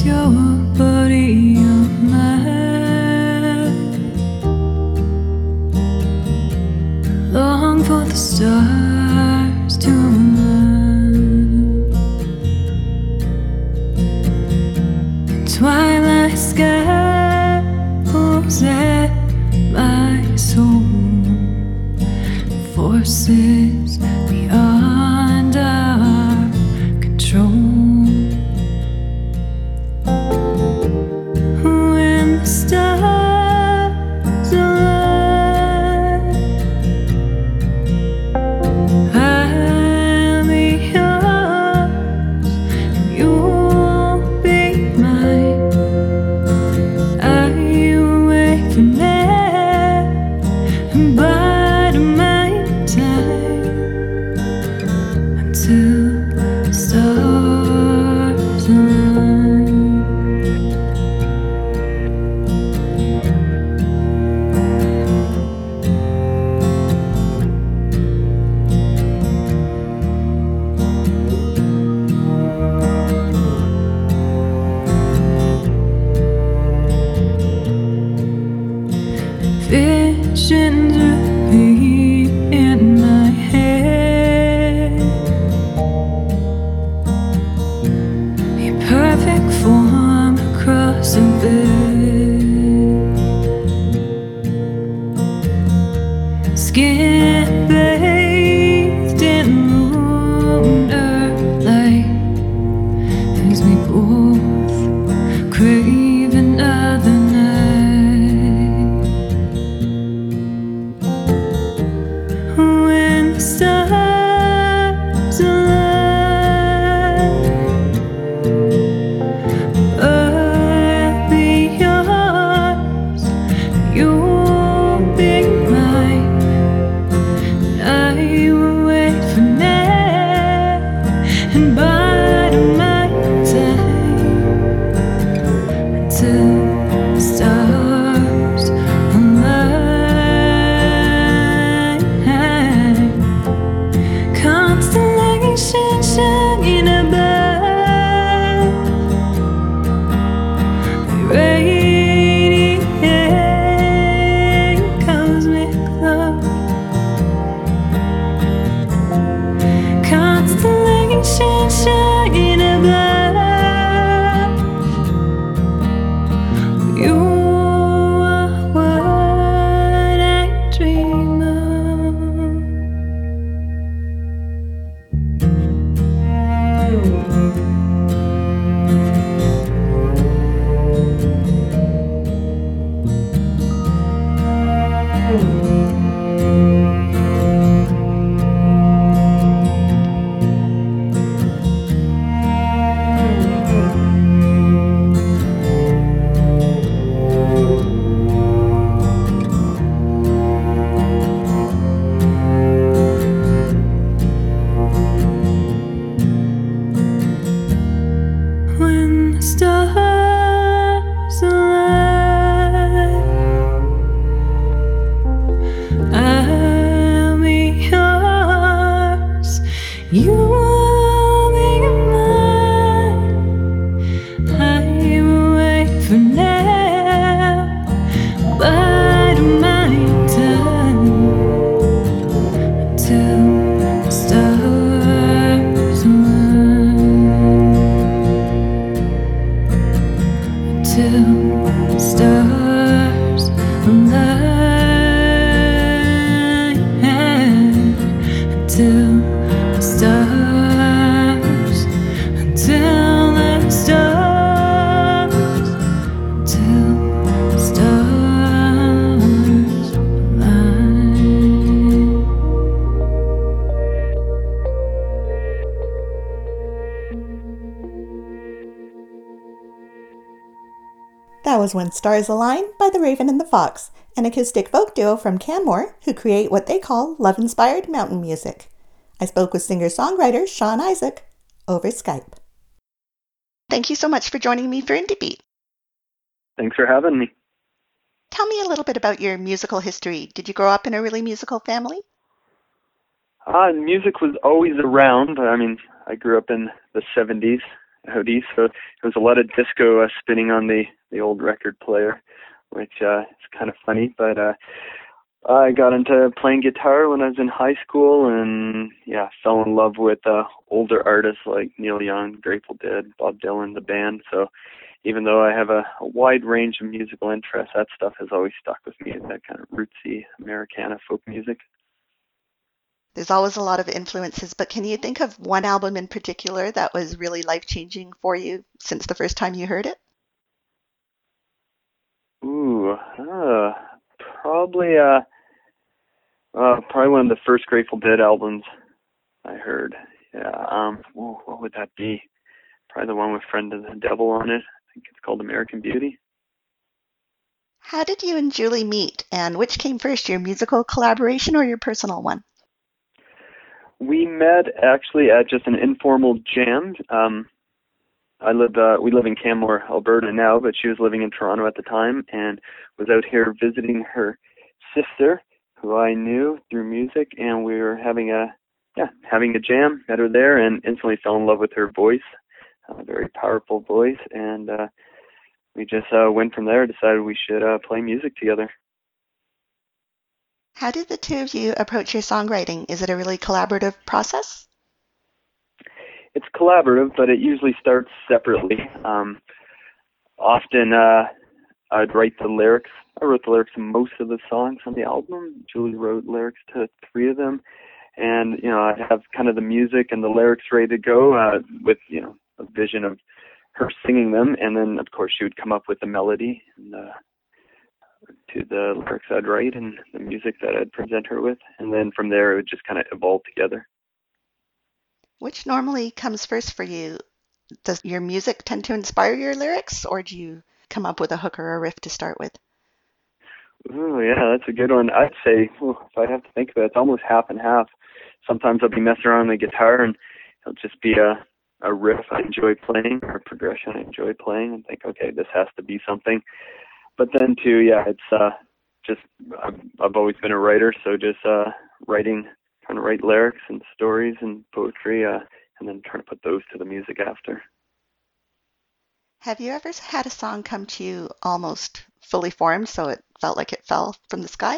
your body a map. Long for the stars to align. Twilight sky pulls at my soul. Forces beyond our control. When the stars align, I'll be yours and you'll be mine. I wait for now and bide my time until the stars align. Visions repeat in my head. Your perfect form across the bed. Skin bathed in moonlight as we both crave another night. When the stars align, I'll be yours, you'll be mine. I will wait for now and bide my time until the stars align. Constellations shining above, radiate cosmic love. Constellations shining above, you are what I dream of. When the stars align, I'll be yours, you will be mine. I will wait for now, bide my time until the stars align. Till the stars align. Until the stars, until the stars, until the stars align. That was When Stars Align by The Raven and the Fox, an acoustic folk duo from Canmore who create what they call love-inspired mountain music. I spoke with singer-songwriter Sean Isaac over Skype. Thank you so much for joining me for Indie Beat. Thanks for having me. Tell me a little bit about your musical history. Did you grow up in a really musical family? Music was always around. I mean, I grew up in the 70s, out east, so there was a lot of disco spinning on the old record player, which is kind of funny. But I got into playing guitar when I was in high school, and yeah, fell in love with older artists like Neil Young, Grateful Dead, Bob Dylan, the band. So even though I have a wide range of musical interests, that stuff has always stuck with me, that kind of rootsy Americana folk music. There's always a lot of influences, but can you think of one album in particular that was really life-changing for you since the first time you heard it? Ooh, probably probably one of the first Grateful Dead albums I heard. Yeah, what would that be? Probably the one with Friend of the Devil on it. I think it's called American Beauty. How did you and Julie meet, and which came first, your musical collaboration or your personal one? We met actually at just an informal jam. We live in Canmore, Alberta now, but she was living in Toronto at the time and was out here visiting her sister, who I knew through music, and we were having a jam. Met her there and instantly fell in love with her voice, a very powerful voice, and we just went from there. Decided we should play music together. How did the two of you approach your songwriting? Is it a really collaborative process? It's collaborative, but it usually starts separately. Often I'd write the lyrics. I wrote the lyrics to most of the songs on the album. Julie wrote lyrics to 3 of them. And, I'd have kind of the music and the lyrics ready to go with, a vision of her singing them. And then, of course, she would come up with the melody and to the lyrics I'd write and the music that I'd present her with. And then from there, it would just kind of evolve together. Which normally comes first for you? Does your music tend to inspire your lyrics, or do you come up with a hook or a riff to start with? Oh, yeah, that's a good one. I'd say, if I'd have to think of it, it's almost half and half. Sometimes I'll be messing around on the guitar and it'll just be a riff I enjoy playing or a progression I enjoy playing and think, okay, this has to be something. But then too, yeah, it's just, I've always been a writer, so just trying to write lyrics and stories and poetry, and then trying to put those to the music after. Have you ever had a song come to you almost fully formed, so it felt like it fell from the sky?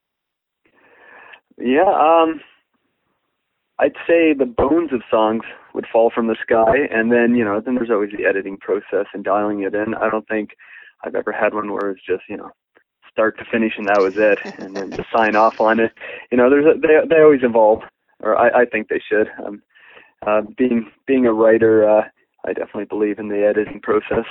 Yeah, I'd say the bones of songs would fall from the sky, and then, then there's always the editing process and dialing it in. I don't think I've ever had one where it's just, start to finish and that was it, and then to sign off on it. They always evolve, or I think they should. Being a writer, I definitely believe in the editing process.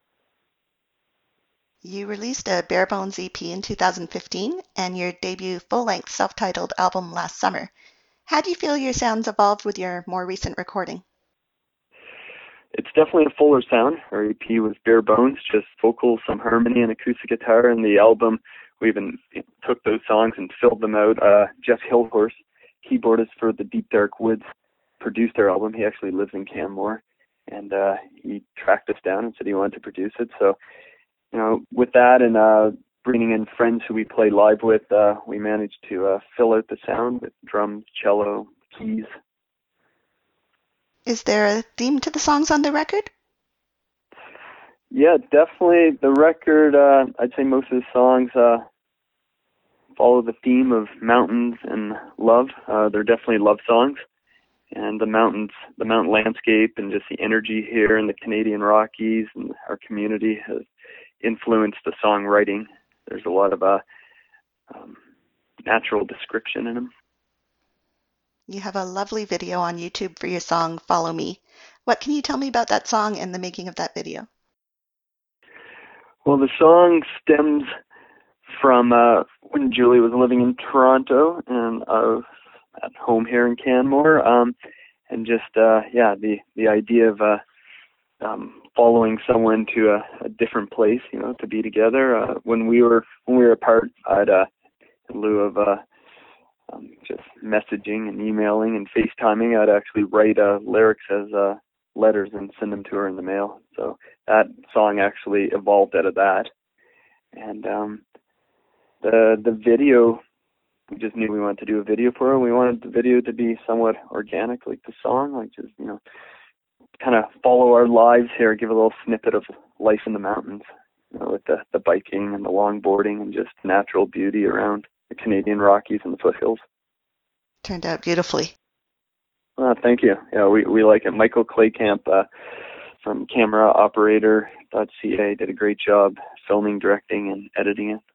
You released a Bare Bones EP in 2015 and your debut full-length self-titled album last summer. How do you feel your sounds evolved with your more recent recording? It's definitely a fuller sound. Our EP was bare bones, just vocals, some harmony, and acoustic guitar. And the album, we even took those songs and filled them out. Jeff Hillhorse, keyboardist for the Deep Dark Woods, produced our album. He actually lives in Canmore, and he tracked us down and said he wanted to produce it. So, with that and bringing in friends who we play live with, we managed to fill out the sound with drums, cello, keys. Is there a theme to the songs on the record? Yeah, definitely. The record, I'd say most of the songs follow the theme of mountains and love. They're definitely love songs. And the mountain landscape and just the energy here in the Canadian Rockies and our community has influenced the songwriting. There's a lot of natural description in them. You have a lovely video on YouTube for your song, Follow Me. What can you tell me about that song and the making of that video? Well, the song stems from when Julie was living in Toronto and I was at home here in Canmore, and just, the idea of following someone to a different place, to be together. When we were apart, I'd, in lieu of just messaging and emailing and FaceTiming, I'd actually write lyrics as letters and send them to her in the mail. So that song actually evolved out of that. And the video, we just knew we wanted to do a video for her. We wanted the video to be somewhat organic, like the song, like just, kind of follow our lives here, give a little snippet of life in the mountains, with the biking and the longboarding and just natural beauty around the Canadian Rockies and the foothills. Turned out beautifully. Thank you. Yeah, we like it. Michael Claycamp from cameraoperator.ca did a great job filming, directing, and editing it.